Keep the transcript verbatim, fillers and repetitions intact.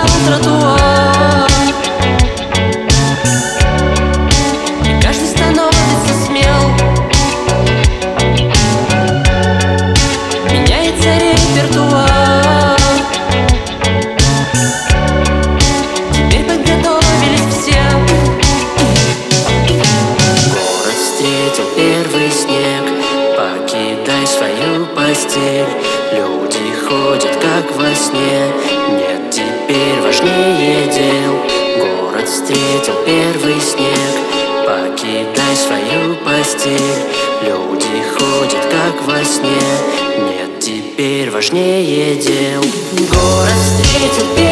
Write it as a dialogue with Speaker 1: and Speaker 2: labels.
Speaker 1: переступал тротуар, и каждый становится смел. Меняется репертуар, теперь подготовились все.
Speaker 2: Город встретил первый снег, покидай свою постель. Люди ходят как во сне, нет теперь важнее дел. Город встретил первый снег, покидай свою постель. Люди ходят как во сне, нет теперь важнее дел.
Speaker 1: Город встретил